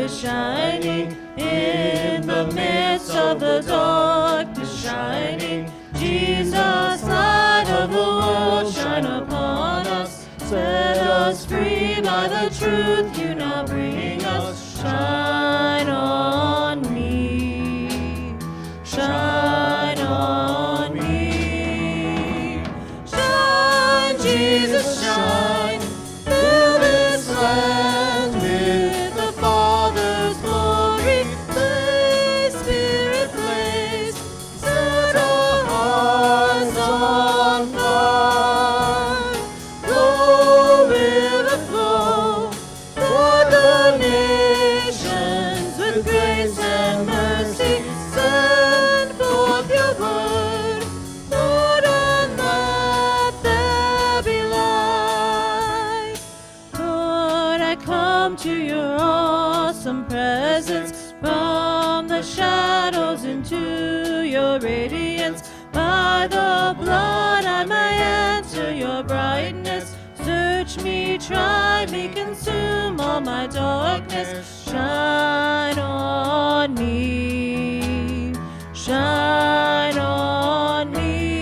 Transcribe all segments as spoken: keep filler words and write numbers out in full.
Jesus shining in the midst of the darkness shining. Jesus, light of the world, shine upon us. Set us free by the truth you now bring us. Shine on me. Shine on me. Shine, Jesus, shine. Fill this land with the Father's glory. Blaze, Spirit, blaze. Set our hearts on fire. Flow, river, flow. For the nations with grace and mercy. Send forth your word, Lord, and let there be light. Lord, I come to your awesome presence, from the shadows into your radiance. By the blood I may enter your brightness. Search me, try me, consume all my darkness. Shine on me. Shine on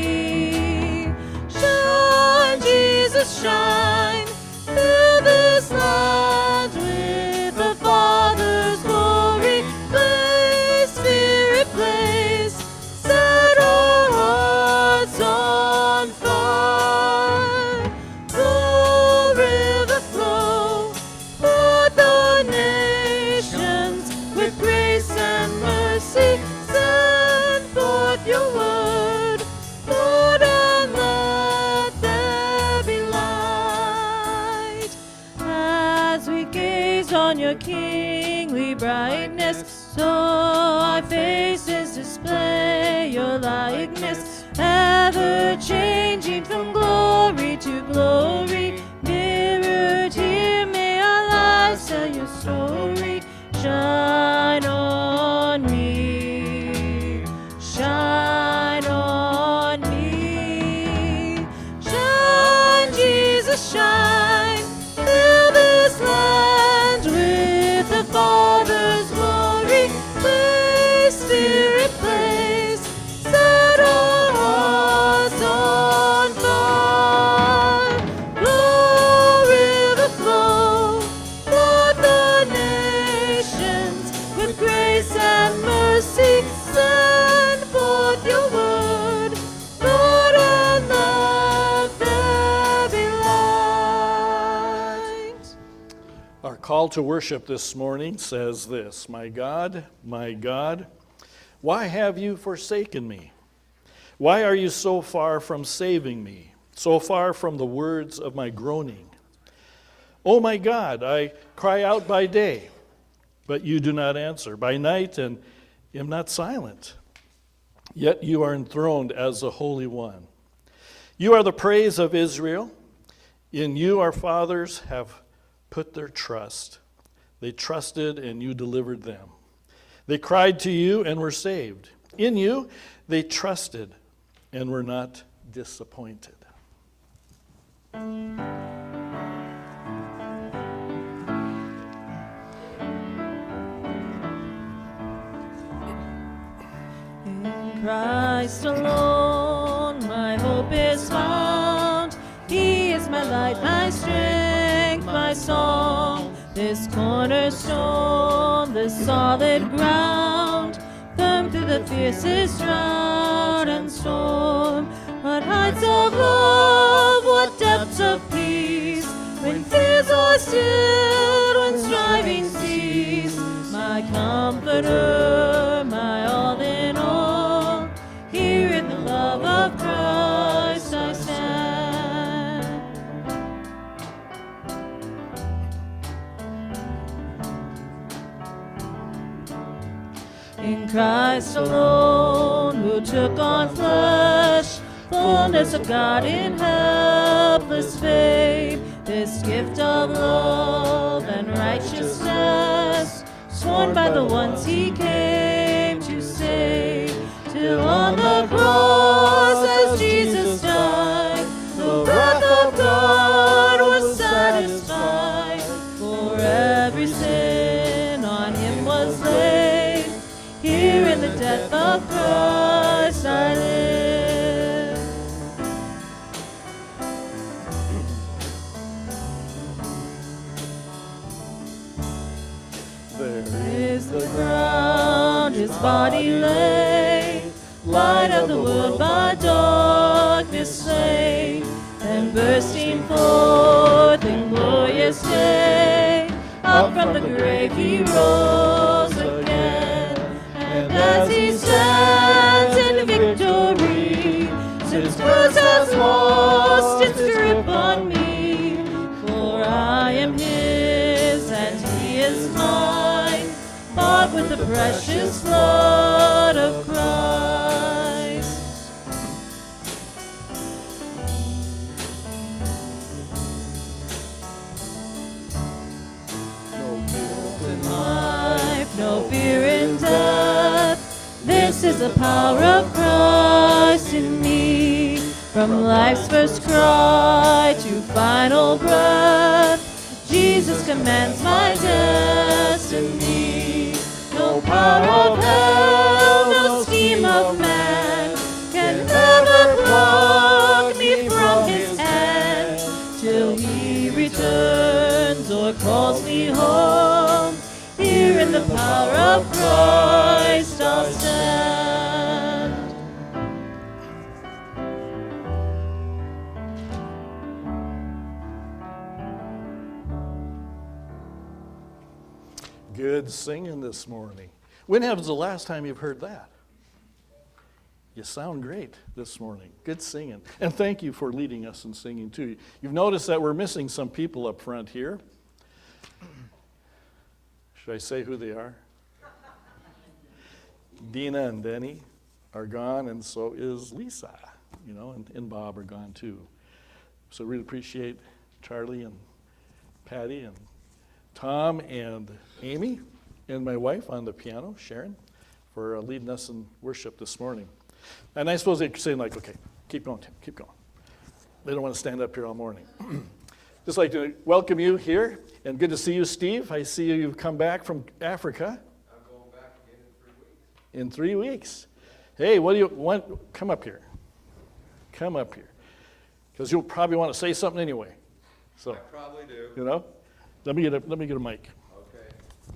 me. Shine, Jesus, shine. Fill this land with the Father's glory. Blaze, Spirit, blaze. Set our hearts on fire. Flow, river, flow. For the nations with grace and mercy. Send forth your word, Lord, and let there be light. As we gaze on your kingly brightness, so our faces display your likeness, ever changing from glory to glory. Mirrored here, may our lives tell your story. Shine on me. Shine on me. Shine, Jesus, shine. Fill this land with the Father's glory. Blaze, Spirit, blaze. Set our hearts on fire. Flow, river, flow. For the nations with grace and mercy. Send forth your word, Lord, and let there be light. Our call to worship this morning says this: My God, my God, why have you forsaken me? Why are you so far from saving me, so far from the words of my groaning? Oh my God, I cry out by day, but you do not answer, by night, and am not silent. Yet you are enthroned as the Holy One. You are the praise of Israel. In you our fathers have put their trust. They trusted and you delivered them. They cried to you and were saved. In you they trusted and were not disappointed. In Christ alone my hope is found. He is my light, my strength, my song. This cornerstone, this solid ground, firm through the fiercest drought and storm. What heights of love, what depths of peace, when fears are stilled, when striving cease. My comforter, my all in all, here in the love of Christ I stand. In Christ alone, who took on flesh, fullness of God in helpless faith, this gift of love and righteousness, sworn by the ones he came to save, till on the cross as Jesus died, the wrath of God was satisfied. For every sin on him body lay, light of the world by darkness slain, and bursting forth in glorious day, up from the grave he rose again. And as he stands in victory, since curse has lost its grip on me, for I am his and he is mine, bought with the precious blood of Christ. No guilt in Life, no fear in death, this is the power of Christ in me. From life's first cry to final breath, Jesus commands my destiny. No power of hell, no scheme of man can ever pluck me from his hand, till he returns or calls me home. Here in the power of Christ I'll stand. Good singing this morning. When was the last time you've heard that? You sound great this morning. Good singing. And thank you for leading us in singing too. You've noticed that we're missing some people up front here. Should I say who they are? Dina and Denny are gone, and so is Lisa, you know, and, and Bob are gone too. So really appreciate Charlie and Patty and Tom and Amy and my wife on the piano, Sharon, for uh, leading us in worship this morning. And I suppose they're saying like, okay, keep going, Tim, keep going. They don't want to stand up here all morning. Just like to welcome you here, and good to see you, Steve. I see you've come back from Africa. I'm going back again in three weeks. In three weeks. Hey, what do you want? Come up here. Come up here. Because you'll probably want to say something anyway. So, I probably do. you know, let me get a, let me get a mic. Okay.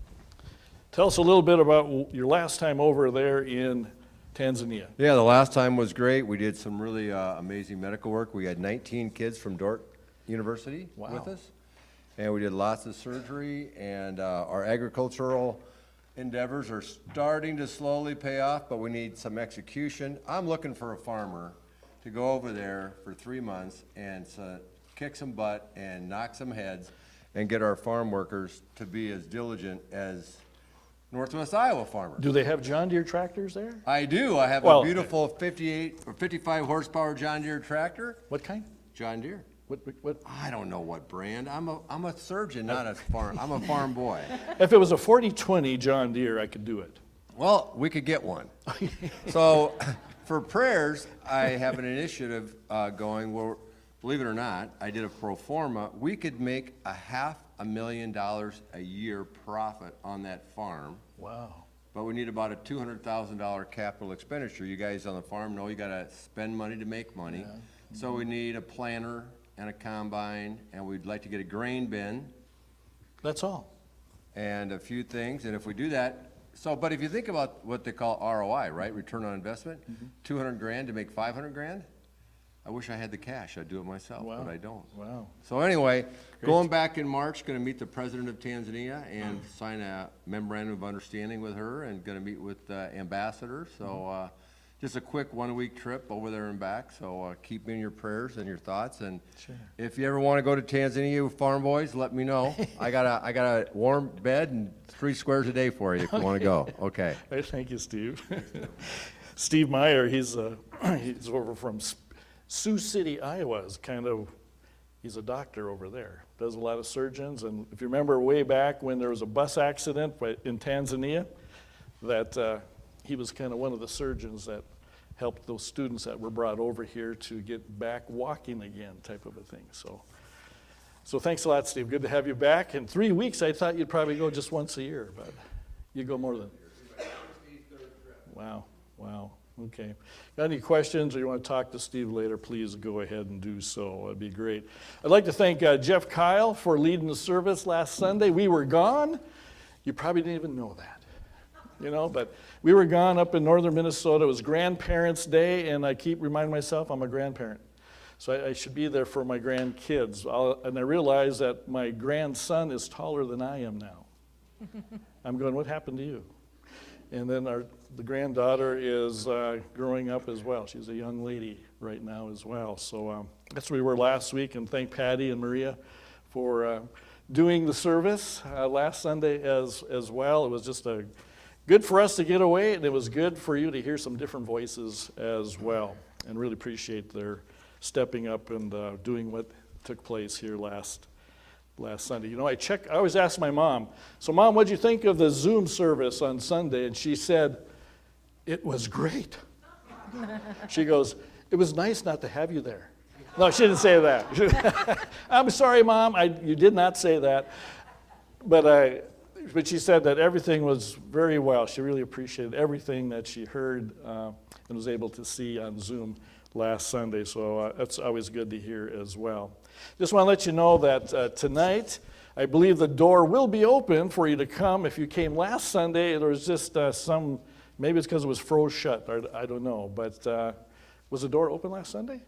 Tell us a little bit about your last time over there in Tanzania. Yeah, the last time was great. We did some really uh, amazing medical work. We had nineteen kids from Dordt University Wow. with us, and we did lots of surgery, and uh, our agricultural endeavors are starting to slowly pay off, but we need some execution. I'm looking for a farmer to go over there for three months and uh, kick some butt and knock some heads and get our farm workers to be as diligent as Northwest Iowa farmers. Do they have John Deere tractors there? I do. I have Well- a beautiful fifty-eight or fifty-five horsepower John Deere tractor. What kind? John Deere. What, what? I don't know what brand. I'm a I'm a surgeon, not a farm. I'm a farm boy. If it was a forty twenty John Deere, I could do it. Well, we could get one. So, for prayers, I have an initiative uh, going where, believe it or not, I did a pro forma. We could make a half a million dollars a year profit on that farm. Wow. But we need about a two hundred thousand dollars capital expenditure. You guys on the farm know you got to spend money to make money. Yeah. So we need a planter and a combine, and we'd like to get a grain bin That's all. and a few things. And if we do that, so, but if you think about what they call R O I, right? Return on investment, mm-hmm. two hundred grand to make five hundred grand. I wish I had the cash. I'd do it myself, Wow. but I don't. Wow. So anyway, going back in March, going to meet the president of Tanzania and mm. sign a memorandum of understanding with her, and going to meet with the ambassador. So mm. uh, just a quick one-week trip over there and back. So uh, keep me in your prayers and your thoughts. And Sure. if you ever want to go to Tanzania with farm boys, let me know. I got a I got a warm bed and three squares a day for you if you want to go. Okay. Hey, thank you, Steve. Steve Meyer, he's uh, he's over from Sioux City, Iowa. Is kind of he's a doctor over there. Does a lot of surgeons. And if you remember way back when there was a bus accident in Tanzania, that uh, he was kind of one of the surgeons that helped those students that were brought over here to get back walking again, type of a thing. So, so thanks a lot, Steve. Good to have you back. In three weeks, I thought you'd probably go just once a year, but you go more than. Wow, wow. Okay. Got any questions or you want to talk to Steve later, please go ahead and do so. That'd be great. I'd like to thank uh, Jeff Kyle for leading the service last Sunday. We were gone. You probably didn't even know that. you know, but we were gone up in northern Minnesota. It was Grandparents' Day, and I keep reminding myself I'm a grandparent. So I, I should be there for my grandkids. I'll, and I realize that my grandson is taller than I am now. I'm going, what happened to you? And then our the granddaughter is uh, growing up as well. She's a young lady right now as well. So um, that's where we were last week, and thank Patty and Maria for uh, doing the service uh, last Sunday as as well. It was just a good for us to get away, and it was good for you to hear some different voices as well. And really appreciate their stepping up and uh, doing what took place here last last Sunday. You know, I check. I always ask my mom, so Mom, what'd you think of the Zoom service on Sunday? And she said, it was great. She goes, it was nice not to have you there. No, she didn't say that. I'm sorry, Mom, I, you did not say that. But I, but she said that everything was very well. She really appreciated everything that she heard uh, and was able to see on Zoom last Sunday. So uh, that's always good to hear as well. Just want to let you know that uh, tonight, I believe the door will be open for you to come. If you came last Sunday, there was just uh, some, maybe it's because it was froze shut, or I don't know. But uh, was the door open last Sunday?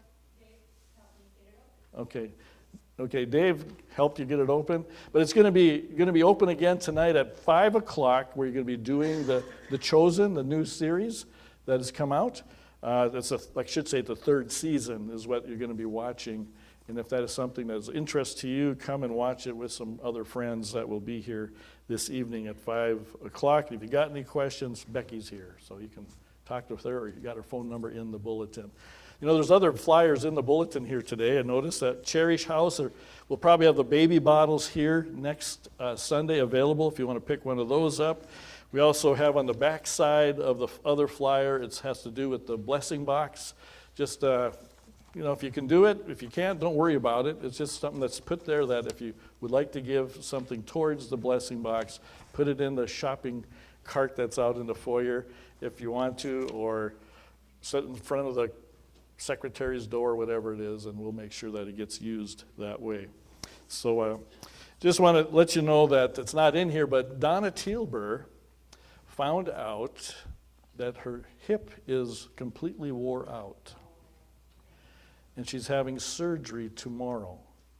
Okay. Okay, Dave helped you get it open. But it's going to be going to be open again tonight at five o'clock, where you're going to be doing the, the Chosen, the new series that has come out. Uh, that's a, I should say the third season is what you're going to be watching. And if that is something that's of interest to you, come and watch it with some other friends that will be here this evening at five o'clock. If you got any questions, Becky's here, so you can talk to her, or you got her phone number in the bulletin. You know, there's other flyers in the bulletin here today. I noticed that Cherish House are, will probably have the baby bottles here next uh, Sunday available if you want to pick one of those up. We also have on the back side of the other flyer, it has to do with the blessing box. Just, uh, you know, if you can do it, if you can't, don't worry about it. It's just something that's put there that if you would like to give something towards the blessing box, put it in the shopping cart that's out in the foyer if you want to, or sit in front of the secretary's door, whatever it is, and we'll make sure that it gets used that way. So uh, just want to let you know that it's not in here, but Donna Teelber found out that her hip is completely wore out. And she's having surgery tomorrow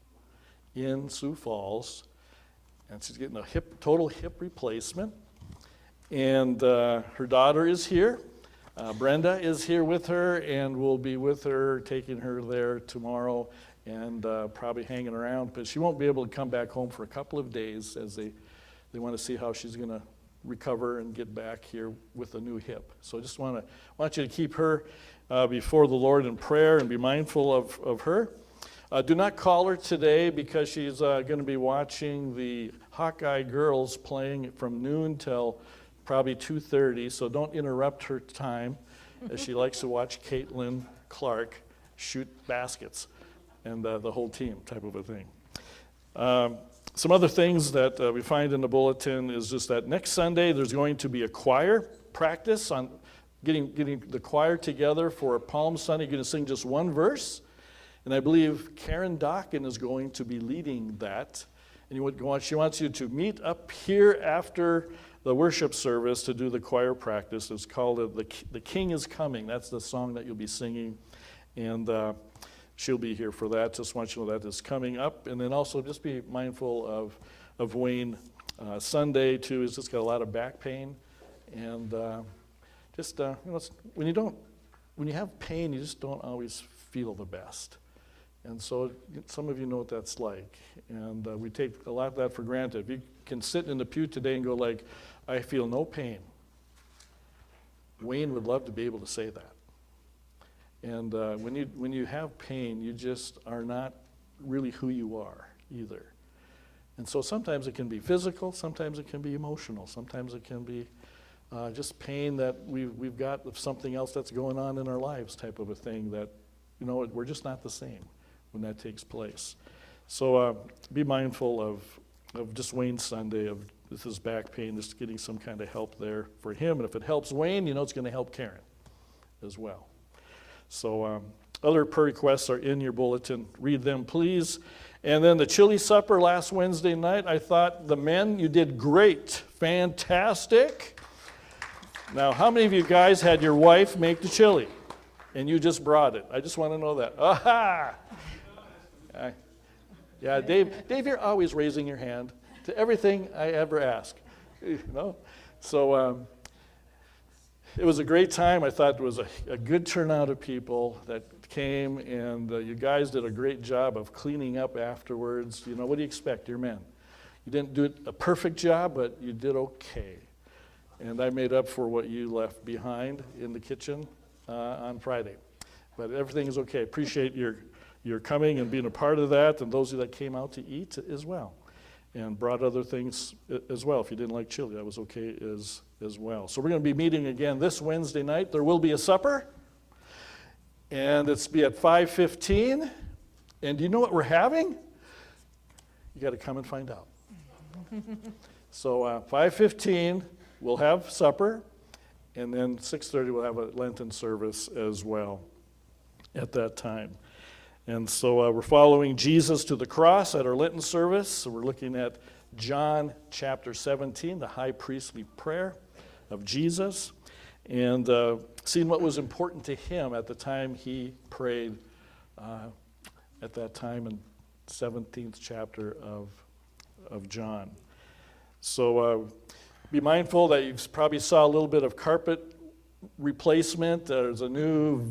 in Sioux Falls. And she's getting a hip, total hip replacement. And uh, her daughter is here. Uh, Brenda is here with her, and we'll be with her, taking her there tomorrow, and uh, probably hanging around. But she won't be able to come back home for a couple of days, as they, they want to see how she's going to recover and get back here with a new hip. So I just want to want you to keep her uh, before the Lord in prayer and be mindful of, of her. Uh, do not call her today, because she's uh, going to be watching the Hawkeye girls playing from noon till probably two thirty, so don't interrupt her time, as she likes to watch Caitlin Clark shoot baskets, and uh, the whole team type of a thing. Um, some other things that uh, we find in the bulletin is just that next Sunday there's going to be a choir practice on getting, getting the choir together for Palm Sunday. You're going to sing just one verse, and I believe Karen Docken is going to be leading that. And you would, she wants you to meet up here after the worship service to do the choir practice. It's called uh, the, the King is Coming. That's the song that you'll be singing. And uh, she'll be here for that. Just want you to know that is coming up. And then also just be mindful of, of Wayne. Uh, Sunday, too, he's just got a lot of back pain. And uh, just, uh, you know, it's, when you don't, when you have pain, you just don't always feel the best. And so some of you know what that's like. And uh, we take a lot of that for granted. If you can sit in the pew today and go like, I feel no pain, Wayne would love to be able to say that. And uh, when you when you have pain, you just are not really who you are either. And so sometimes it can be physical, sometimes it can be emotional, sometimes it can be uh, just pain that we've, we've got of something else that's going on in our lives type of a thing that, you know, we're just not the same when that takes place. So uh, be mindful of, of just Wayne's Sunday, of this is back pain, just getting some kind of help there for him. And if it helps Wayne, you know it's going to help Karen as well. So um, other prayer requests are in your bulletin. Read them, please. And then the chili supper last Wednesday night, I thought the men, you did great, fantastic. Now, how many of you guys had your wife make the chili and you just brought it? I just want to know that. Aha! I, yeah, Dave, Dave, you're always raising your hand to everything I ever ask. You know? So um, it was a great time. I thought it was a, a good turnout of people that came, and uh, you guys did a great job of cleaning up afterwards. You know, what do you expect? You're men. You didn't do a perfect job, but you did okay. And I made up for what you left behind in the kitchen uh, on Friday. But everything is okay. Appreciate your, your coming and being a part of that, and those of you that came out to eat as well, and brought other things as well. If you didn't like chili, that was okay as, as well. So we're going to be meeting again this Wednesday night. There will be a supper, and it's be at five fifteen. And do you know what we're having? You got to come and find out. So uh, five fifteen, we'll have supper, and then six thirty we'll have a Lenten service as well at that time. And so uh, we're following Jesus to the cross at our Lenten service. So we're looking at John chapter seventeen, the high priestly prayer of Jesus, and uh, seeing what was important to him at the time he prayed uh, at that time in seventeenth chapter of, of John. So uh, be mindful that you probably saw a little bit of carpet replacement. There's a new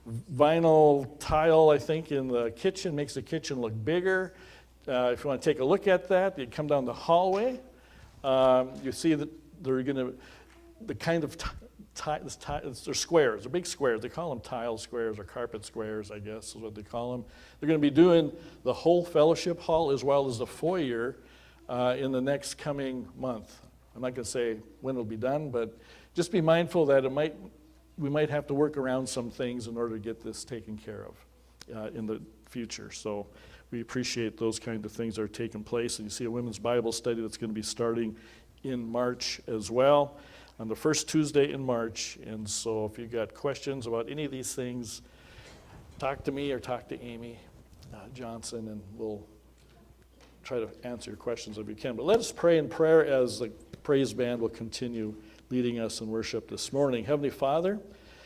vinyl tile, I think, in the kitchen, makes the kitchen look bigger. Uh, if you want to take a look at that, you come down the hallway. Um, you see that they're going to, the kind of, t- t- this t- they're squares, they're big squares. They call them tile squares or carpet squares, I guess is what they call them. They're going to be doing the whole fellowship hall as well as the foyer uh, in the next coming month. I'm not going to say when it'll be done, but just be mindful that it might, we might have to work around some things in order to get this taken care of uh, in the future. So we appreciate those kind of things that are taking place. And you see a women's Bible study that's going to be starting in March as well, on the first Tuesday in March. And so if you've got questions about any of these things, talk to me or talk to Amy uh, Johnson, and we'll try to answer your questions if we can. But let us pray in prayer as the praise band will continue leading us in worship this morning. Heavenly Father,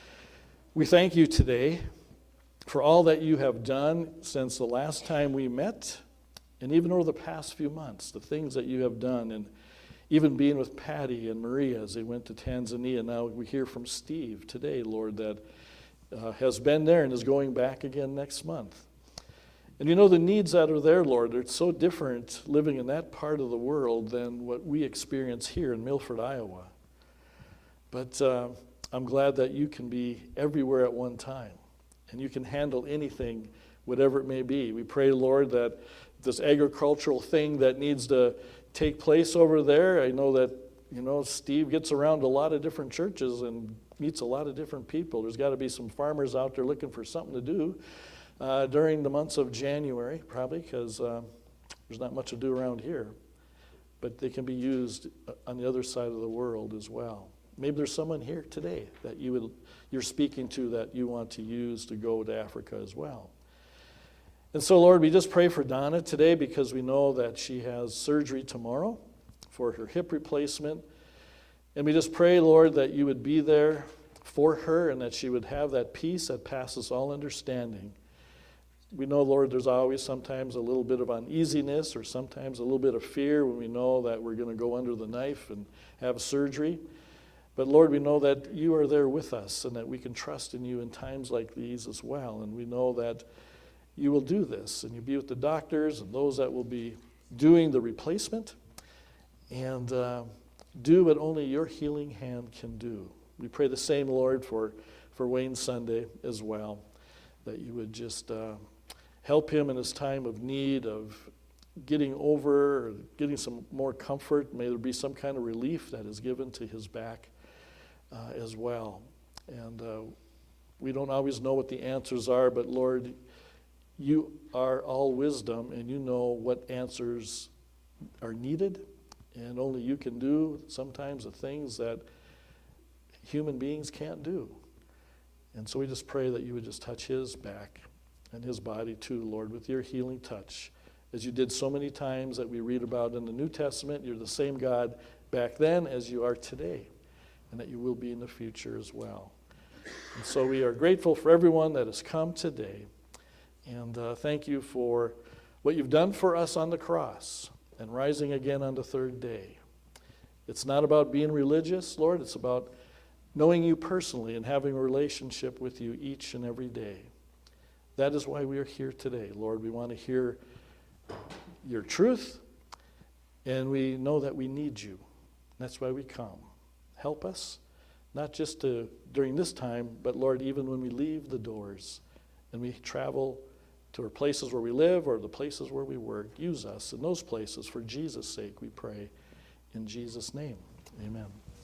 we thank you today for all that you have done since the last time we met, and even over the past few months, the things that you have done, and even being with Patty and Maria as they went to Tanzania. Now we hear from Steve today, Lord, that uh, has been there and is going back again next month. And you know the needs that are there, Lord, they're so different living in that part of the world than what we experience here in Milford, Iowa. But uh, I'm glad that you can be everywhere at one time, and you can handle anything, whatever it may be. We pray, Lord, that this agricultural thing that needs to take place over there, I know that, you know, Steve gets around a lot of different churches and meets a lot of different people. There's got to be some farmers out there looking for something to do uh, during the months of January, probably, because uh, there's not much to do around here. But they can be used on the other side of the world as well. Maybe there's someone here today that you would, you're speaking to that you want to use to go to Africa as well. And so, Lord, we just pray for Donna today because we know that she has surgery tomorrow for her hip replacement. And we just pray, Lord, that you would be there for her and that she would have that peace that passes all understanding. We know, Lord, there's always sometimes a little bit of uneasiness or sometimes a little bit of fear when we know that we're going to go under the knife and have surgery. But Lord, we know that you are there with us and that we can trust in you in times like these as well. And we know that you will do this, and you'll be with the doctors and those that will be doing the replacement, and uh, do what only your healing hand can do. We pray the same, Lord, for, for Wayne Sunday as well, that you would just uh, help him in his time of need of getting over, or getting some more comfort. May there be some kind of relief that is given to his back uh, as well. And uh, we don't always know what the answers are, but Lord, you are all wisdom, and you know what answers are needed, and only you can do sometimes the things that human beings can't do. And so we just pray that you would just touch his back and his body too, Lord, with your healing touch, as you did so many times that we read about in the New Testament. You're the same God back then as you are today. and that you will be in the future as well. And so we are grateful for everyone that has come today. And uh, thank you for what you've done for us on the cross and rising again on the third day. It's not about being religious, Lord. It's about knowing you personally and having a relationship with you each and every day. That is why we are here today, Lord. We want to hear your truth, and we know that we need you. That's why we come. Help us, not just to, during this time, but Lord, even when we leave the doors and we travel to our places where we live or the places where we work, use us in those places for Jesus' sake, we pray. In Jesus' name, amen.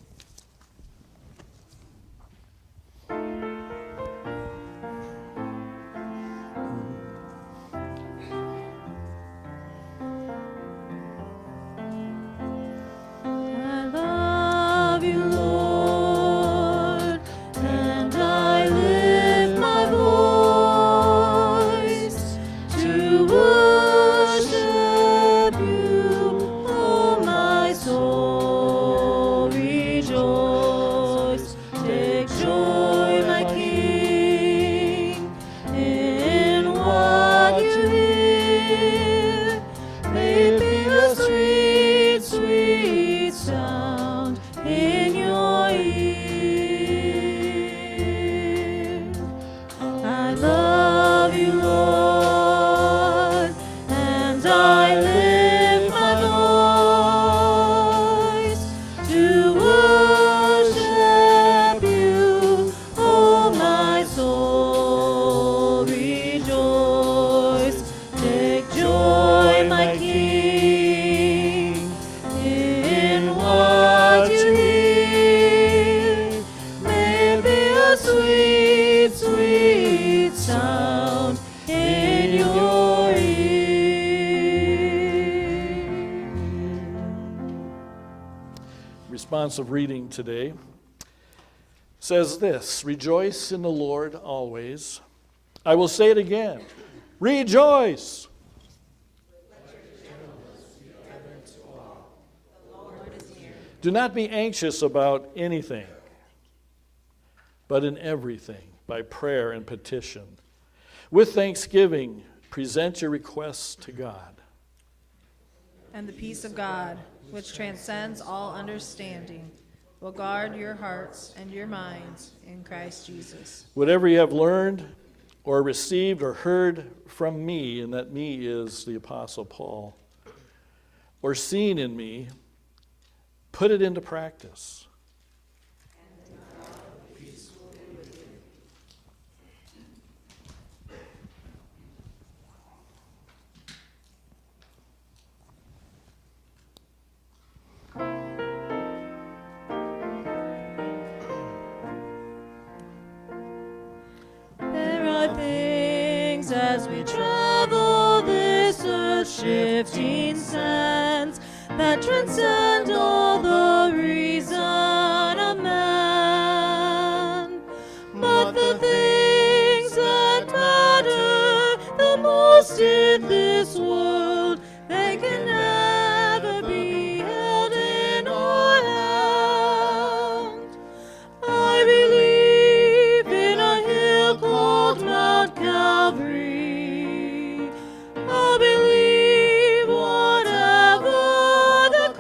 Of reading today says this: rejoice in the Lord always. I will say it again, rejoice. Do not be anxious about anything, but in everything, by prayer and petition, with thanksgiving, present your requests to God. And the peace of God, which transcends all understanding, will guard your hearts and your minds in Christ Jesus. Whatever you have learned or received or heard from me, and that me is the Apostle Paul, or seen in me, put it into practice. As we travel this earth-shifting sands that transcend all the reason of man, but the things that matter the most in this world, they can never be held in our hand. I believe in a hill called Mount Calvary. I believe whatever the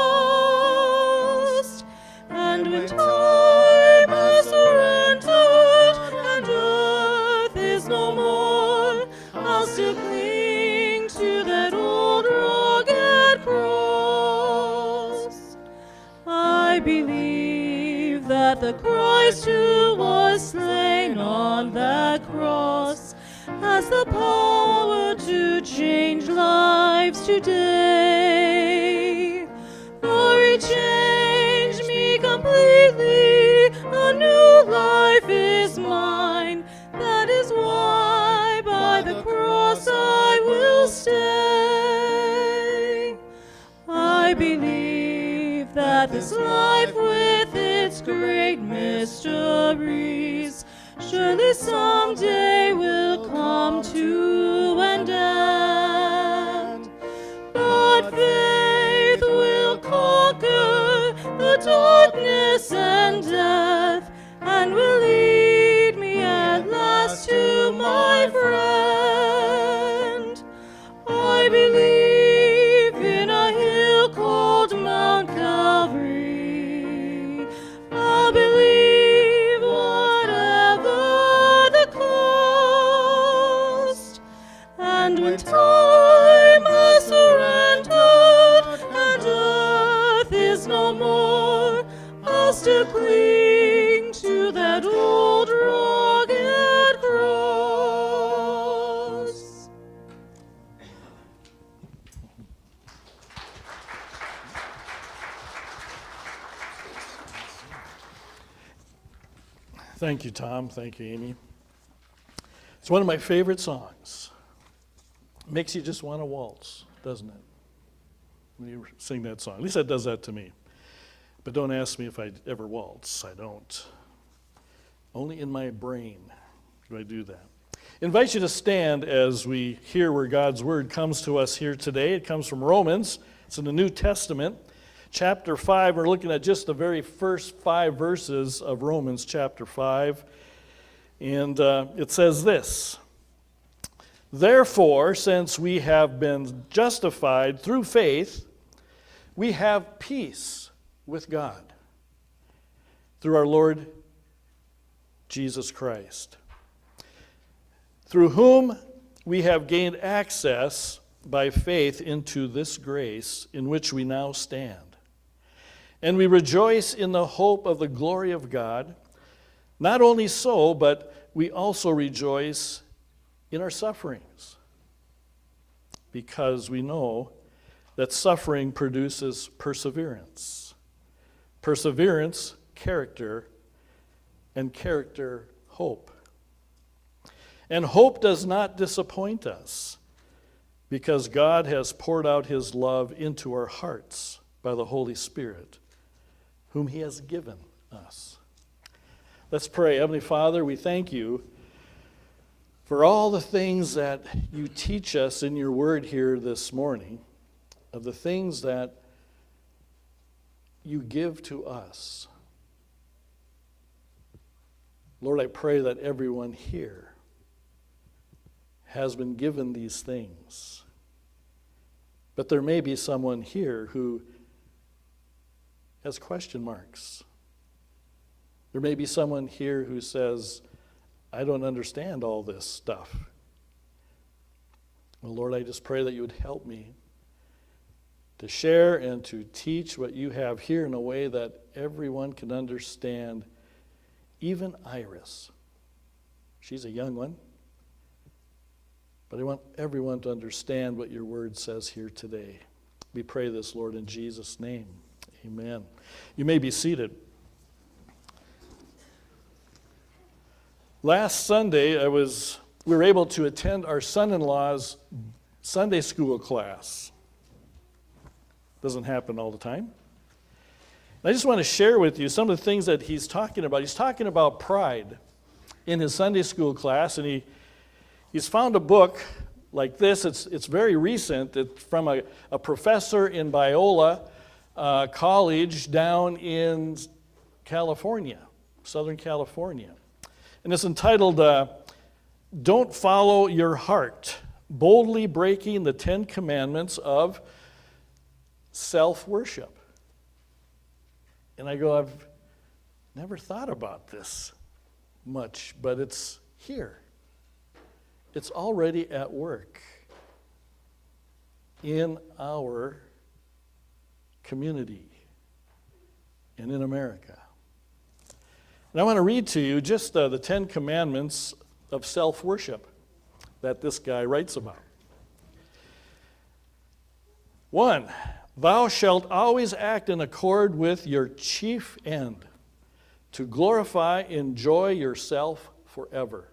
cost, and when time has surrendered and earth is no more, I'll still cling to that old rugged cross. I believe that the Christ who was slain on that cross has the power to change lives today. For he changed me completely, a new life is mine. That is why by the cross I will stay. I believe that this life with its great mysteries surely someday will come to an end. But faith will conquer the darkness and And when time has surrendered and earth is no more, I'll still cling to that old rugged cross. Thank you, Tom. Thank you, Amy. It's one of my favorite songs. It makes you just want to waltz, doesn't it? When you sing that song. At least that does that to me. But don't ask me if I ever waltz. I don't. Only in my brain do I do that. I invite you to stand as we hear where God's word comes to us here today. It comes from Romans. It's in the New Testament. Chapter five, we're looking at just the very first five verses of Romans chapter five. And uh, it says this: Therefore, since we have been justified through faith, we have peace with God through our Lord Jesus Christ, through whom we have gained access by faith into this grace in which we now stand. And we rejoice in the hope of the glory of God. Not only so, but we also rejoice in our sufferings, because we know that suffering produces perseverance. Perseverance, character, and character, hope. And hope does not disappoint us, because God has poured out his love into our hearts by the Holy Spirit, whom he has given us. Let's pray. Heavenly Father, we thank you for all the things that you teach us in your word here this morning, of the things that you give to us. Lord, I pray that everyone here has been given these things. But there may be someone here who has question marks. There may be someone here who says, I don't understand all this stuff. Well, Lord, I just pray that you would help me to share and to teach what you have here in a way that everyone can understand, even Iris. She's a young one. But I want everyone to understand what your word says here today. We pray this, Lord, in Jesus' name. Amen. You may be seated. Last Sunday, I was we were able to attend our son-in-law's Sunday school class. Doesn't happen all the time. And I just want to share with you some of the things that he's talking about. He's talking about pride in his Sunday school class, and he he's found a book like this. It's it's very recent. It's from a, a professor in Biola uh, College down in California, Southern California. And it's entitled, uh, Don't Follow Your Heart, Boldly Breaking the Ten Commandments of Self-Worship. And I go, I've never thought about this much, but it's here. It's already at work in our community and in America. And I want to read to you just uh, the Ten Commandments of self-worship that this guy writes about. One, thou shalt always act in accord with your chief end, to glorify, enjoy yourself forever.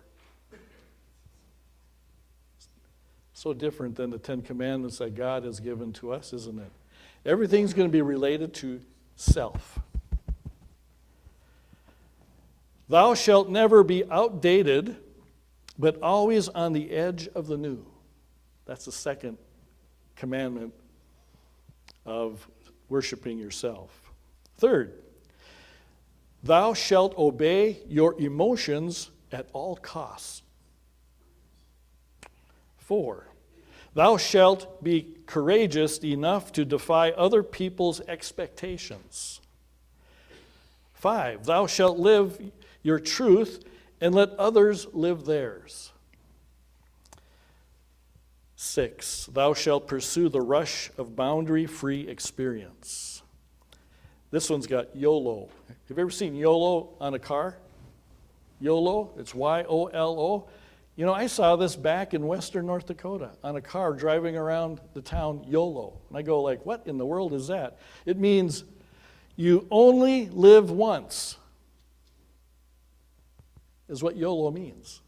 So different than the Ten Commandments that God has given to us, isn't it? Everything's going to be related to self. Thou shalt never be outdated, but always on the edge of the new. That's the second commandment of worshiping yourself. Third, thou shalt obey your emotions at all costs. Four, thou shalt be courageous enough to defy other people's expectations. Five, thou shalt live your truth and let others live theirs. Six, thou shalt pursue the rush of boundary-free experience. This one's got YOLO. Have you ever seen YOLO on a car? YOLO, it's Y O L O. You know, I saw this back in western North Dakota on a car driving around the town, YOLO. And I go like, what in the world is that? It means you only live once, is what YOLO means.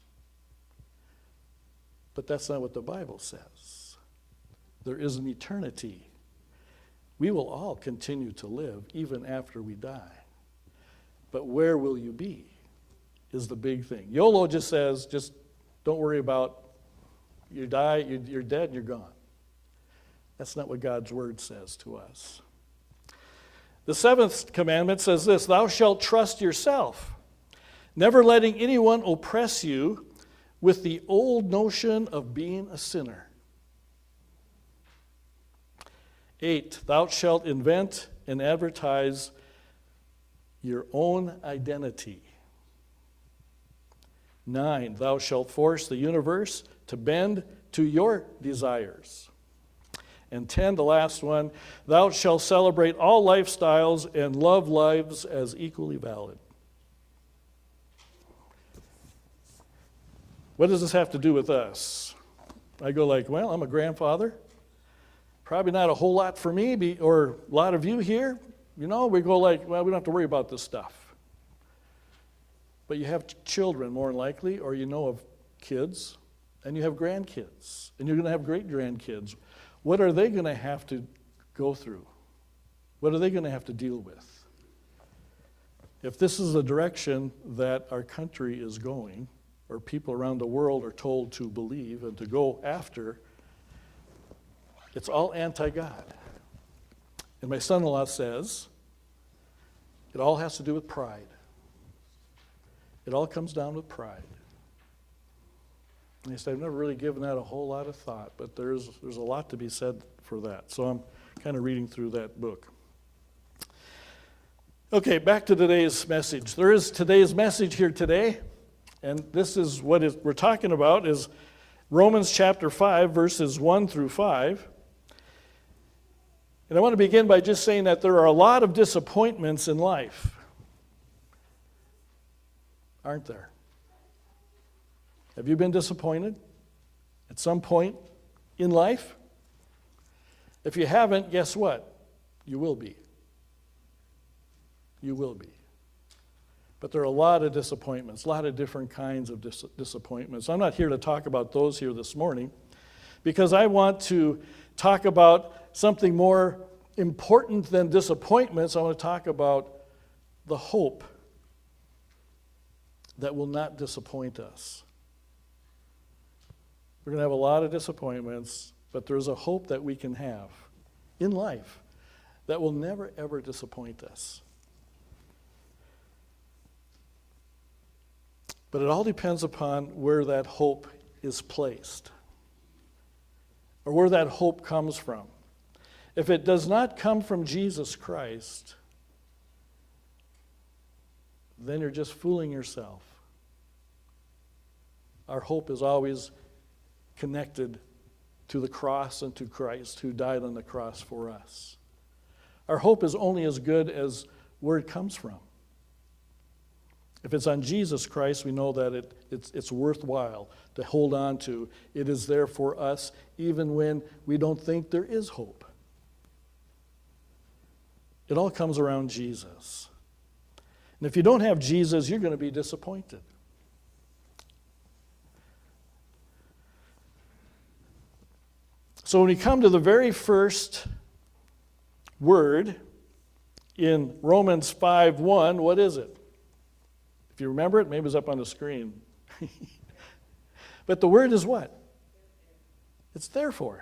But that's not what the Bible says. There is an eternity. We will all continue to live even after we die. But where will you be is the big thing. YOLO just says, just don't worry about, you die, you're dead, and you're gone. That's not what God's word says to us. The seventh commandment says this, thou shalt trust yourself, never letting anyone oppress you with the old notion of being a sinner. Eight, thou shalt invent and advertise your own identity. Nine, thou shalt force the universe to bend to your desires. And ten, the last one, thou shalt celebrate all lifestyles and love lives as equally valid. What does this have to do with us? I go like, well, I'm a grandfather. Probably not a whole lot for me, be, or a lot of you here. You know, we go like, well, we don't have to worry about this stuff. But you have children, more than likely, or you know of kids, and you have grandkids, and you're going to have great-grandkids. What are they going to have to go through? What are they going to have to deal with? If this is the direction that our country is going, or people around the world are told to believe and to go after, it's all anti-God. And my son-in-law says it all has to do with pride. It all comes down with pride. And he said, I've never really given that a whole lot of thought, but there's, there's a lot to be said for that. So I'm kind of reading through that book. Okay, back to today's message. There is today's message here today. And this is what is, we're talking about is Romans chapter five, verses one through five. And I want to begin by just saying that there are a lot of disappointments in life. Aren't there? Have you been disappointed at some point in life? If you haven't, guess what? You will be. You will be. But there are a lot of disappointments, a lot of different kinds of dis- disappointments. I'm not here to talk about those here this morning because I want to talk about something more important than disappointments. I want to talk about the hope that will not disappoint us. We're going to have a lot of disappointments, but there's a hope that we can have in life that will never, ever disappoint us. But it all depends upon where that hope is placed, or where that hope comes from. If it does not come from Jesus Christ, then you're just fooling yourself. Our hope is always connected to the cross and to Christ who died on the cross for us. Our hope is only as good as where it comes from. If it's on Jesus Christ, we know that it, it's, it's worthwhile to hold on to. It is there for us even when we don't think there is hope. It all comes around Jesus. And if you don't have Jesus, you're going to be disappointed. So when we come to the very first word in Romans five one, what is it? If you remember it, maybe it's up on the screen. But the word is what? It's therefore.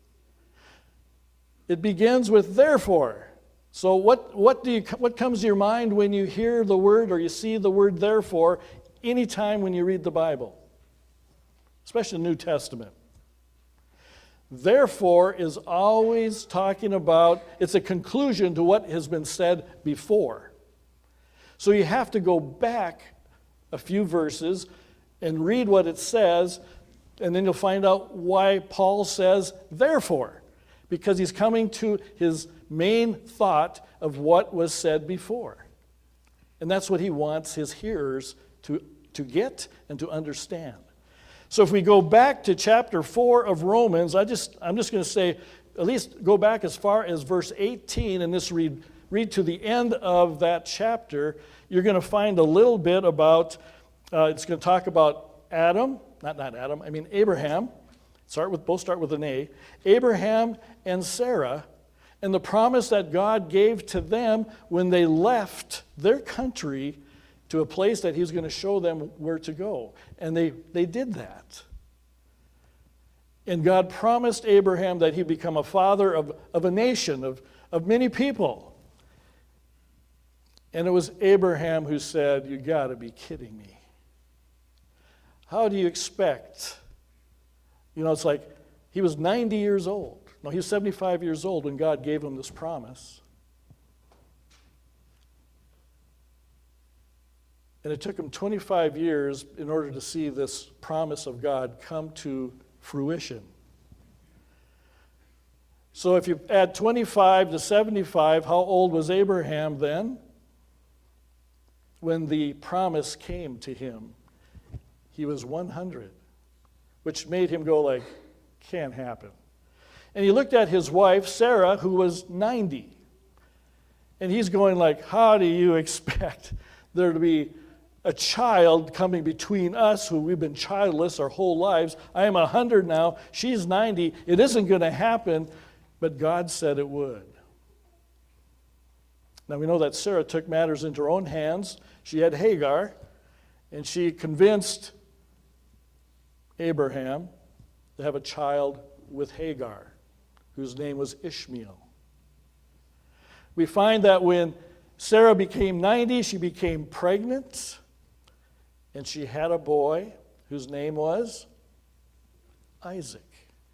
It begins with therefore. So what, what, do you, what comes to your mind when you hear the word or you see the word therefore anytime when you read the Bible? Especially the New Testament. Therefore is always talking about, it's a conclusion to what has been said before. So you have to go back a few verses and read what it says And then you'll find out why Paul says, therefore, because he's coming to his main thought of what was said before. And that's what he wants his hearers to, to get and to understand. So if we go back to chapter four of Romans, I just, I'm just going to say, at least go back as far as verse eighteen, and this read, read to the end of that chapter, you're going to find a little bit about, uh, it's going to talk about Adam, not, not Adam, I mean Abraham, start with, both start with an A, Abraham and Sarah, and the promise that God gave to them when they left their country to a place that he was going to show them where to go. And they, they did that. And God promised Abraham that he'd become a father of, of a nation, of, of many people. And it was Abraham who said, you got to be kidding me. How do you expect? You know, it's like he was ninety years old. No, he was seventy-five years old when God gave him this promise. And it took him twenty-five years in order to see this promise of God come to fruition. So if you add twenty-five to seventy-five, how old was Abraham then? When the promise came to him, he was one hundred, which made him go like, can't happen. And he looked at his wife, Sarah, who was ninety. And he's going like, how do you expect there to be a child coming between us who we've been childless our whole lives? I am one hundred now. She's ninety. It isn't going to happen, but God said it would. Now we know that Sarah took matters into her own hands. She had Hagar, and she convinced Abraham to have a child with Hagar, whose name was Ishmael. We find that when Sarah became ninety, she became pregnant, and she had a boy whose name was Isaac.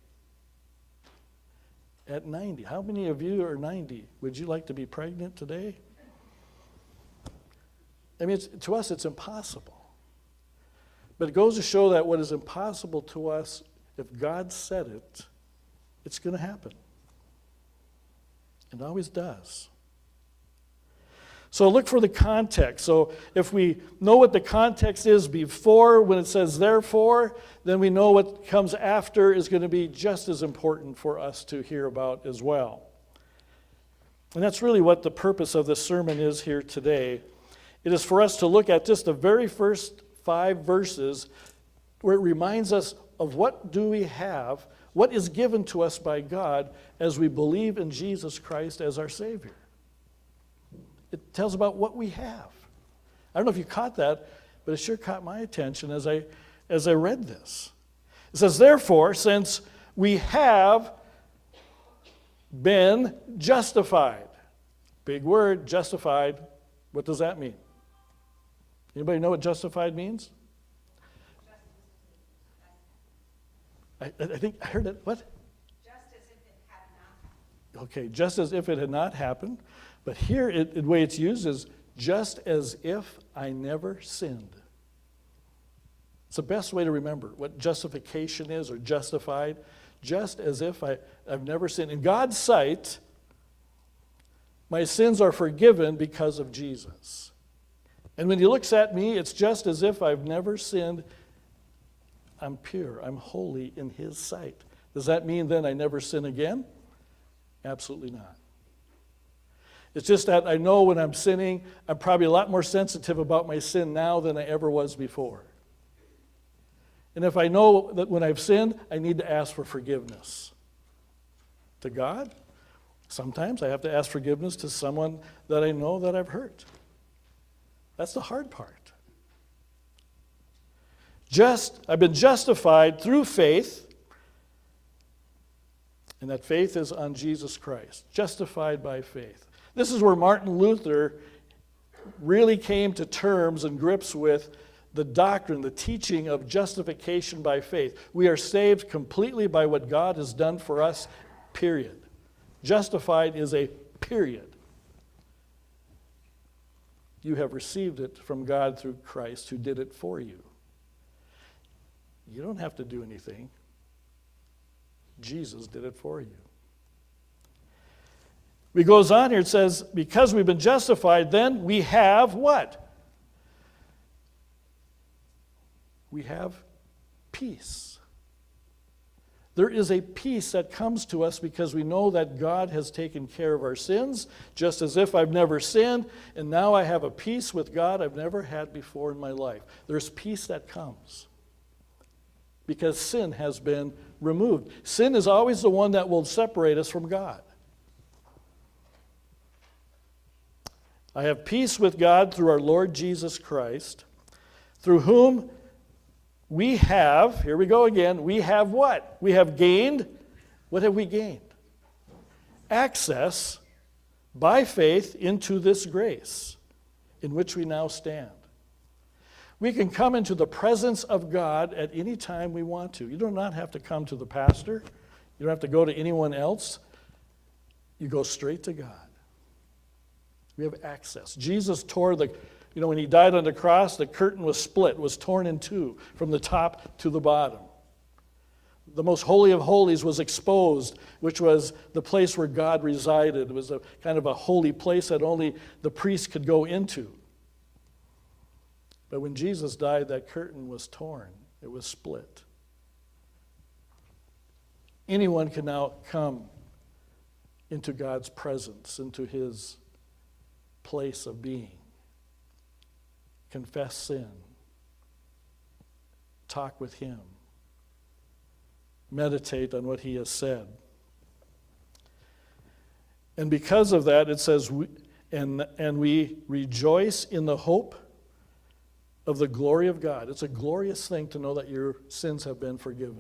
At ninety. How many of you are ninety? Would you like to be pregnant today? I mean, it's, to us, it's impossible. But it goes to show that what is impossible to us, if God said it, it's going to happen. It always does. So look for the context. So if we know what the context is before, when it says therefore, then we know what comes after is going to be just as important for us to hear about as well. And that's really what the purpose of this sermon is here today. It is for us to look at just the very first five verses where it reminds us of what do we have, what is given to us by God as we believe in Jesus Christ as our Savior. It tells about what we have. I don't know if you caught that, but it sure caught my attention as I, as I read this. It says, therefore, since we have been justified. Big word, justified. What does that mean? Anybody know what justified means? I, I think I heard it. What? Just as if it had not happened. Okay, just as if it had not happened. But here, it, the way it's used is just as if I never sinned. It's the best way to remember what justification is, or justified. Just as if I, I've never sinned. In God's sight, my sins are forgiven because of Jesus. And when he looks at me, it's just as if I've never sinned. I'm pure. I'm holy in his sight. Does that mean then I never sin again? Absolutely not. It's just that I know when I'm sinning, I'm probably a lot more sensitive about my sin now than I ever was before. And if I know that when I've sinned, I need to ask for forgiveness. To God, sometimes I have to ask forgiveness to someone that I know that I've hurt. That's the hard part. Just, I've been justified through faith, and that faith is on Jesus Christ. Justified by faith. This is where Martin Luther really came to terms and grips with the doctrine, the teaching of justification by faith. We are saved completely by what God has done for us, period. Justified is a period. You have received it from God through Christ who did it for you. You don't have to do anything. Jesus did it for you. It goes on here, it says, because we've been justified, then we have what? We have peace. There is a peace that comes to us because we know that God has taken care of our sins, just as if I've never sinned, and now I have a peace with God I've never had before in my life. There's peace that comes because sin has been removed. Sin is always the one that will separate us from God. I have peace with God through our Lord Jesus Christ, through whom we have, here we go again, we have what? We have gained, what have we gained? Access by faith into this grace in which we now stand. We can come into the presence of God at any time we want to. You do not have to come to the pastor. You don't have to go to anyone else. You go straight to God. We have access. Jesus tore the, you know, when he died on the cross, the curtain was split, was torn in two from the top to the bottom. The most holy of holies was exposed, which was the place where God resided. It was a kind of a holy place that only the priest could go into. But when Jesus died, that curtain was torn. It was split. Anyone can now come into God's presence, into his place of being. Confess sin. Talk with him. Meditate on what he has said. And because of that, it says, we, and, and we rejoice in the hope of the glory of God. It's a glorious thing to know that your sins have been forgiven.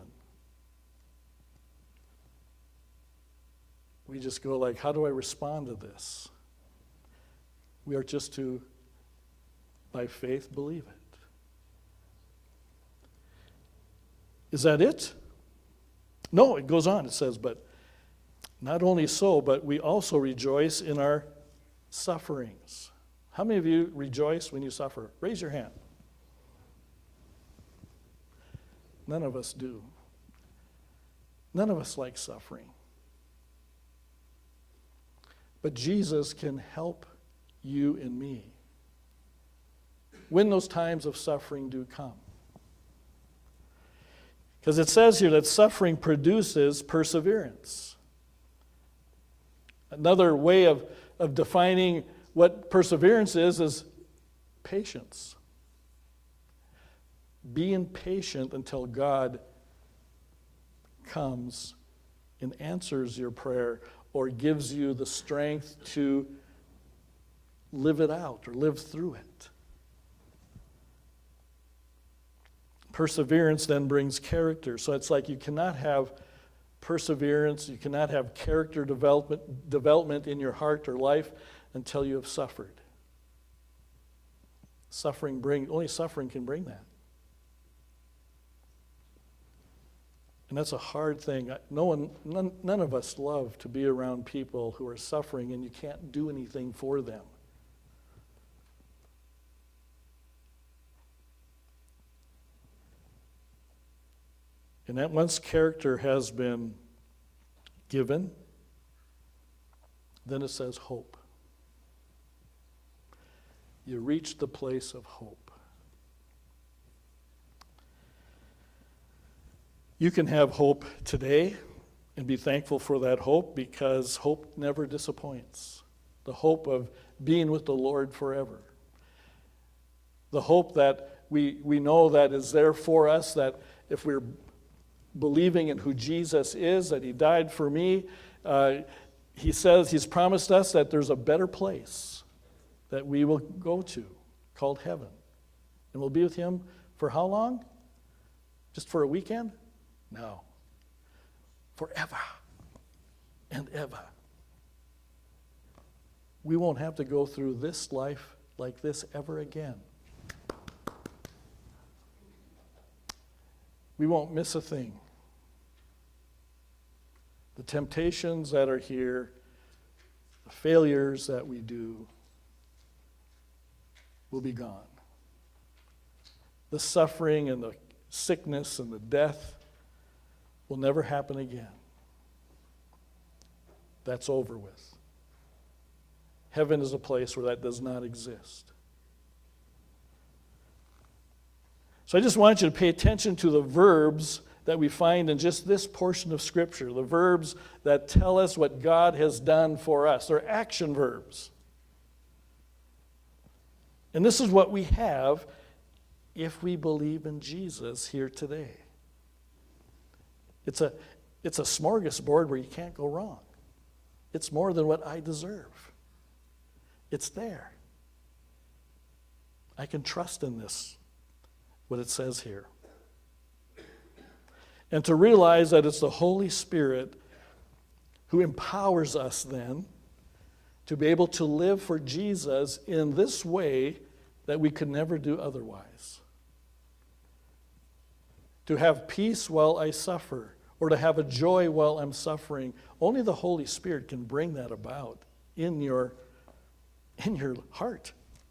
We just go like, how do I respond to this? We are just to, by faith, believe it. Is that it? No, it goes on. It says, but not only so, but we also rejoice in our sufferings. How many of you rejoice when you suffer? Raise your hand. None of us do. None of us like suffering. But Jesus can help you and me when those times of suffering do come. Because it says here that suffering produces perseverance. Another way of, of defining what perseverance is is patience. Being patient until God comes and answers your prayer or gives you the strength to live it out or live through it. Perseverance then brings character. So it's like you cannot have perseverance, you cannot have character development, development in your heart or life until you have suffered. Suffering bring, only suffering can bring that. And that's a hard thing. No one, none, none of us love to be around people who are suffering and you can't do anything for them. And that once character has been given, then it says hope. You reach the place of hope. You can have hope today and be thankful for that hope because hope never disappoints. The hope of being with the Lord forever. The hope that we, we know that is there for us, that if we're believing in who Jesus is, that he died for me, uh, he says, he's promised us that there's a better place that we will go to called heaven. And we'll be with him for how long? Just for a weekend? No. Forever and ever. We won't have to go through this life like this ever again. We won't miss a thing. The temptations that are here, the failures that we do, will be gone. The suffering and the sickness and the death will never happen again. That's over with. Heaven is a place where that does not exist. So I just want you to pay attention to the verbs that we find in just this portion of Scripture, the verbs that tell us what God has done for us. They're action verbs. And this is what we have if we believe in Jesus here today. It's a, it's a smorgasbord where you can't go wrong. It's more than what I deserve. It's there. I can trust in this, what it says here. And to realize that it's the Holy Spirit who empowers us then to be able to live for Jesus in this way that we could never do otherwise. To have peace while I suffer, or to have a joy while I'm suffering, only the Holy Spirit can bring that about in your, in your heart.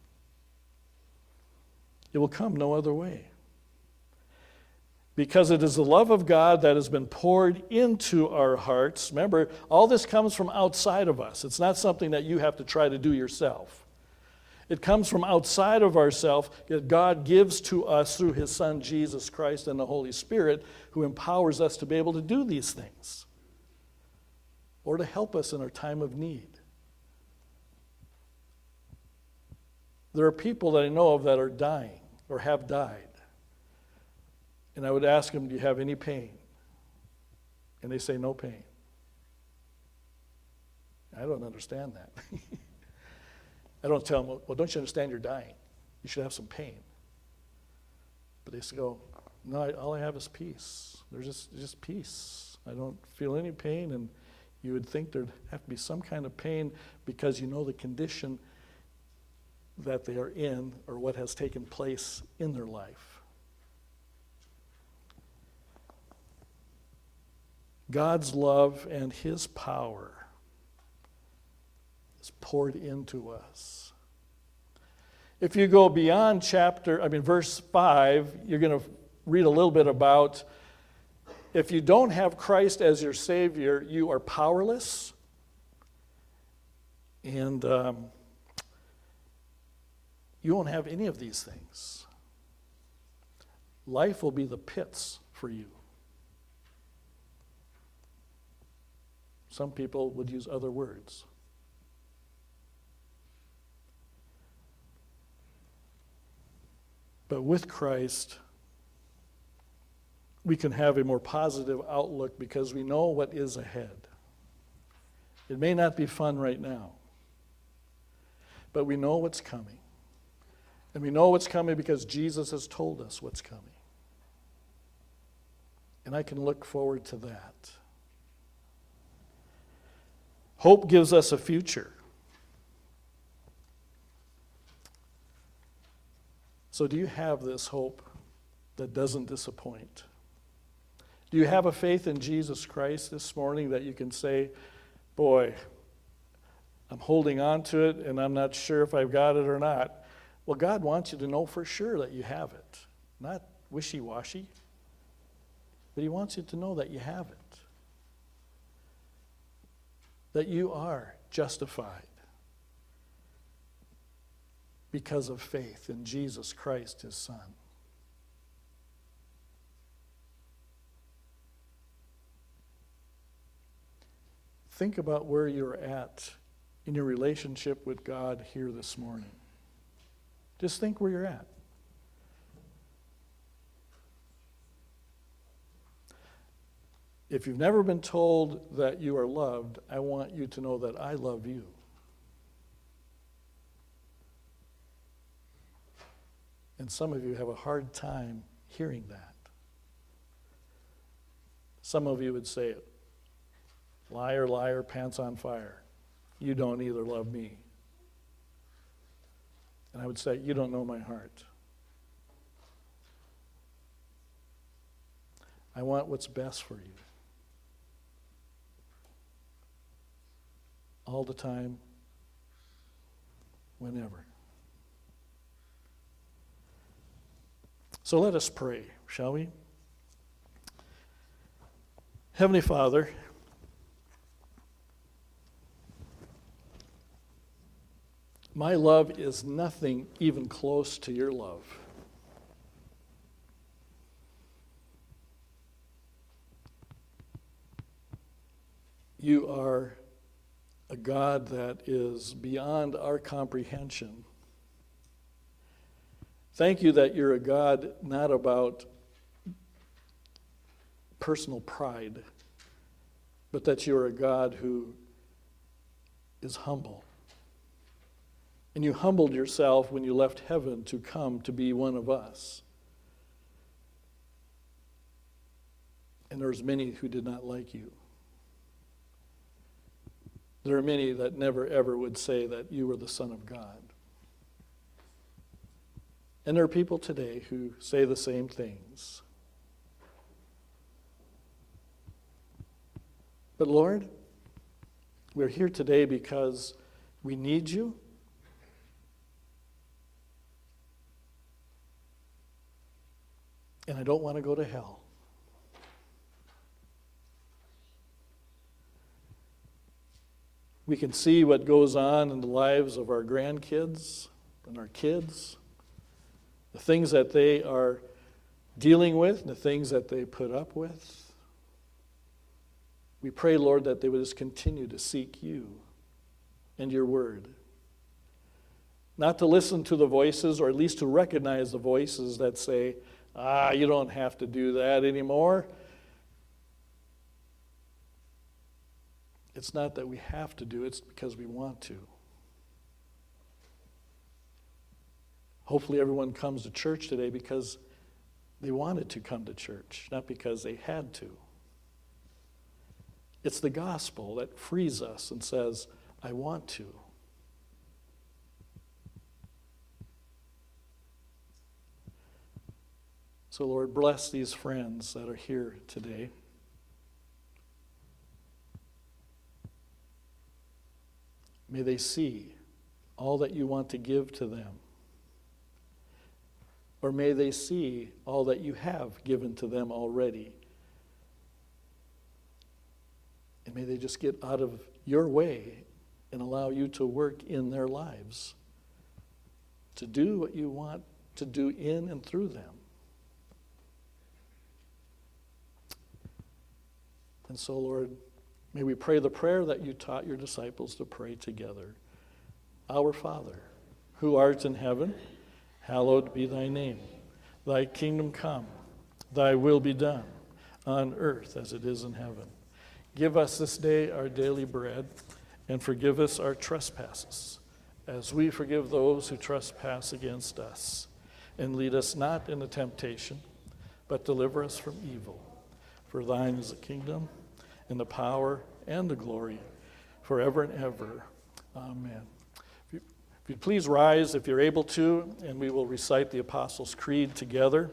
It will come no other way. Because it is the love of God that has been poured into our hearts. Remember, all this comes from outside of us. It's not something that you have to try to do yourself. It comes from outside of ourselves that God gives to us through His Son, Jesus Christ, and the Holy Spirit, who empowers us to be able to do these things or to help us in our time of need. There are people that I know of that are dying or have died. And I would ask them, do you have any pain? And they say, no pain. I don't understand that. I don't tell them, well, don't you understand you're dying? You should have some pain. But they go, no, I, all I have is peace. There's just, just peace. I don't feel any pain, and you would think there'd have to be some kind of pain because you know the condition that they are in or what has taken place in their life. God's love and His power is poured into us. If you go beyond chapter, I mean, verse five, you're going to read a little bit about if you don't have Christ as your Savior, you are powerless. And um, you won't have any of these things. Life will be the pits for you. Some people would use other words. But with Christ, we can have a more positive outlook because we know what is ahead. It may not be fun right now, but we know what's coming. And we know what's coming because Jesus has told us what's coming. And I can look forward to that. Hope gives us a future. So do you have this hope that doesn't disappoint? Do you have a faith in Jesus Christ this morning that you can say, boy, I'm holding on to it and I'm not sure if I've got it or not? Well, God wants you to know for sure that you have it. Not wishy-washy, but He wants you to know that you have it. That you are justified because of faith in Jesus Christ, His Son. Think about where you're at in your relationship with God here this morning. Just think where you're at. If you've never been told that you are loved, I want you to know that I love you. And some of you have a hard time hearing that. Some of you would say, liar, liar, pants on fire. You don't either love me. And I would say, you don't know my heart. I want what's best for you. All the time, whenever. So let us pray, shall we? Heavenly Father, my love is nothing even close to your love. You are a God that is beyond our comprehension. Thank you that you're a God not about personal pride, but that you're a God who is humble. And you humbled yourself when you left heaven to come to be one of us. And there's many who did not like you. There are many that never ever would say that you were the Son of God. And there are people today who say the same things. But Lord, we're here today because we need you. And I don't want to go to hell. We can see what goes on in the lives of our grandkids and our kids, the things that they are dealing with, and the things that they put up with. We pray, Lord, that they would just continue to seek you and your word. Not to listen to the voices, or at least to recognize the voices that say, ah, you don't have to do that anymore. It's not that we have to do it, it's because we want to. Hopefully everyone comes to church today because they wanted to come to church, not because they had to. It's the gospel that frees us and says, I want to. So Lord, bless these friends that are here today. May they see all that you want to give to them. Or may they see all that you have given to them already. And may they just get out of your way and allow you to work in their lives, to do what you want to do in and through them. And so, Lord, may we pray the prayer that you taught your disciples to pray together. Our Father, who art in heaven, hallowed be thy name. Thy kingdom come, thy will be done, on earth as it is in heaven. Give us this day our daily bread, and forgive us our trespasses, as we forgive those who trespass against us. And lead us not into temptation, but deliver us from evil. For thine is the kingdom, and the power, and the glory, forever and ever. Amen. If, you, if you'd please rise if you're able to, and we will recite the Apostles' Creed together.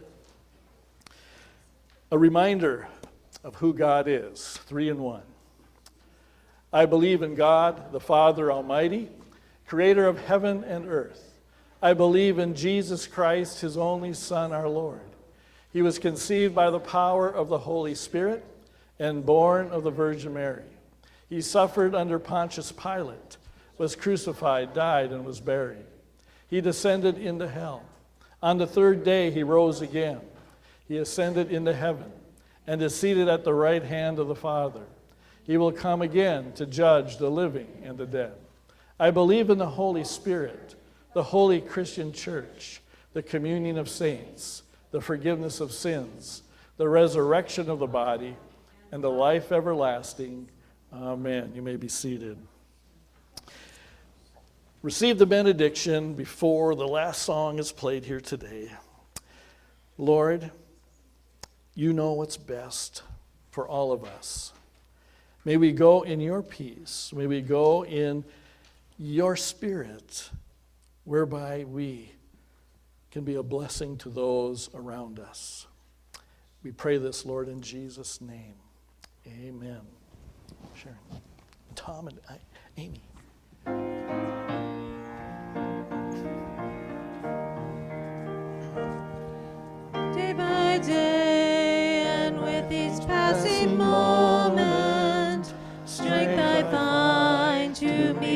A reminder of who God is, three in one. I believe in God, the Father Almighty, creator of heaven and earth. I believe in Jesus Christ, his only Son, our Lord. He was conceived by the power of the Holy Spirit and born of the Virgin Mary. He suffered under Pontius Pilate, was crucified, died, and was buried. He descended into hell. On the third day he rose again. He ascended into heaven and is seated at the right hand of the Father. He will come again to judge the living and the dead. I believe in the Holy Spirit, the holy Christian church, the communion of saints, the forgiveness of sins, the resurrection of the body, and the life everlasting. Amen. You may be seated. Receive the benediction before the last song is played here today. Lord, you know what's best for all of us. May we go in your peace. May we go in your spirit, whereby we can be a blessing to those around us. We pray this, Lord, in Jesus' name. Amen. Sharon, Tom, and I, Amy.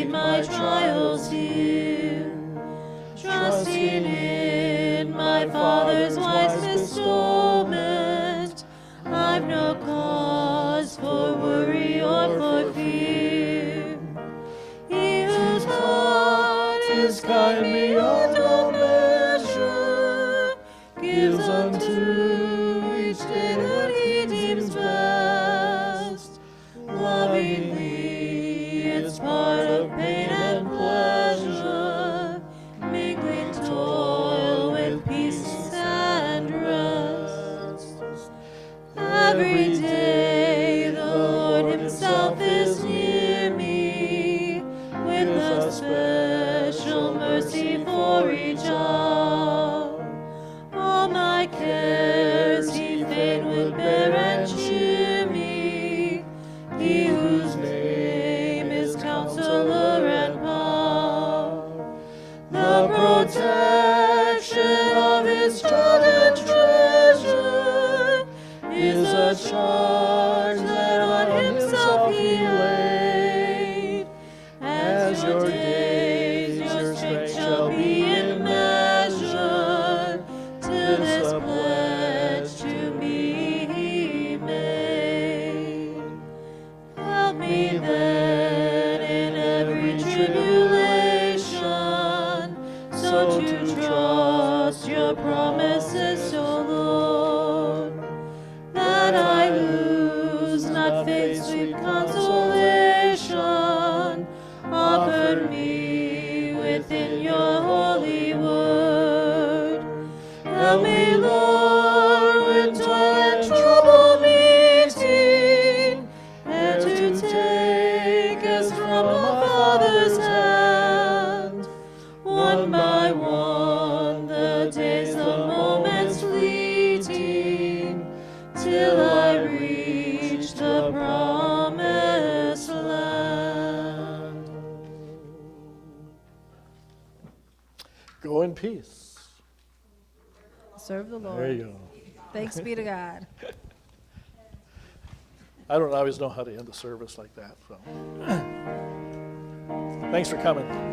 await my trials here. Trusting in my Father's wise bestowment, I've no cause for worry or for fear. He whose heart is kind beyond all measure gives unto each day what he deems best. Lovingly, it's part of pain and pleasure, mingling toil with peace and rest. Every day the Lord himself is near me, with a special mercy for each hour. All my cares he fain would bear and cheer me, he whose name is Counselor and Power. The protection of his child and treasure is a charge that on himself he laid. As your days, your strength shall be in measure, till this pledge to me he made. Help me then in every tribulation, so to trust your promises, O Lord, that I lose not faith's sweet consolation, offered me within your holy word. Help me, Lord, when toil and trouble meeting, and to take as from a Father's hand, one by one, the days, the moments fleeting, till I reach the promised land. Go in peace. Serve the Lord. There you go. Thanks be to God. I don't always know how to end a service like that. So, thanks for coming.